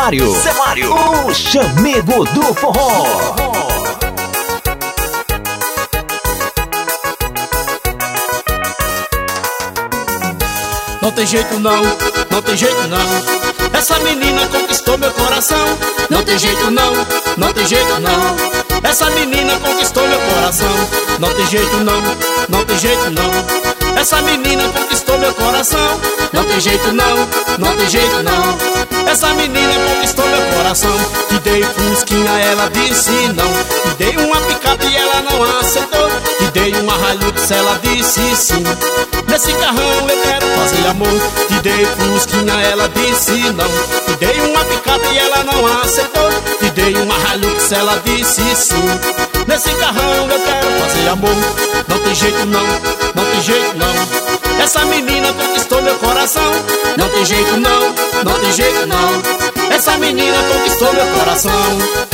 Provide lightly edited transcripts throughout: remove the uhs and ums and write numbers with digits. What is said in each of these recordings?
Mário, o chamego do forró. Não tem jeito não, não tem jeito não. Essa menina conquistou meu coração. Não tem jeito não, não tem jeito não. Essa menina conquistou meu coração. Não tem jeito não, não tem jeito não. Essa menina conquistou meu coração. Não tem jeito não, não tem jeito não. Essa menina conquistou meu coração. Te dei fusquinha, ela disse não. Te dei uma picape e ela não aceitou. Te dei uma Hilux, ela disse sim. Nesse carrão eu quero fazer amor. Te dei fusquinha, ela disse não. Te dei uma picape e ela não aceitou. Te dei uma Hilux, ela disse sim. Nesse carrão eu quero fazer amor. Não tem jeito não, não tem jeito não. Essa menina conquistou meu coração. Não tem jeito não, não tem jeito não. Essa menina conquistou meu coração.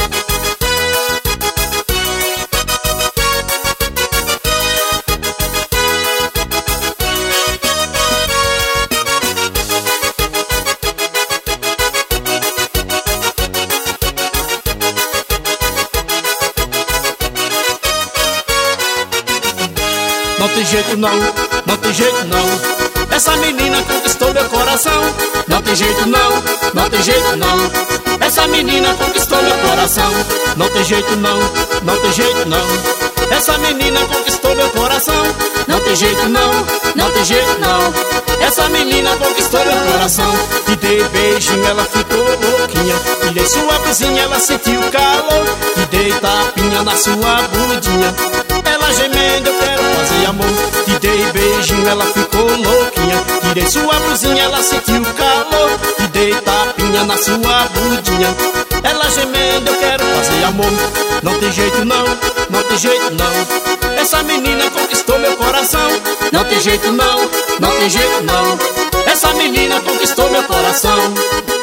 Não tem jeito não, não tem jeito não. Essa menina conquistou meu coração. Não tem jeito não, não tem jeito não. Essa menina conquistou meu coração. Não tem jeito não, não tem jeito não. Essa menina conquistou meu coração. Não tem jeito não, não tem jeito não. Essa menina conquistou meu coração. Te dei beijinho, ela ficou louquinha. Te dei sua blusinha, ela sentiu calor. Te dei tapinha na sua bundinha. Ela gemendo, eu quero fazer amor. Te dei beijinho, ela ficou louquinha. Tirei sua blusinha, ela sentiu calor. Te dei tapinha na sua bundinha. Ela gemendo, eu quero fazer amor. Não tem jeito não, não tem jeito não. Essa menina conquistou meu coração. Não tem jeito não, não tem jeito não. Essa menina conquistou meu coração.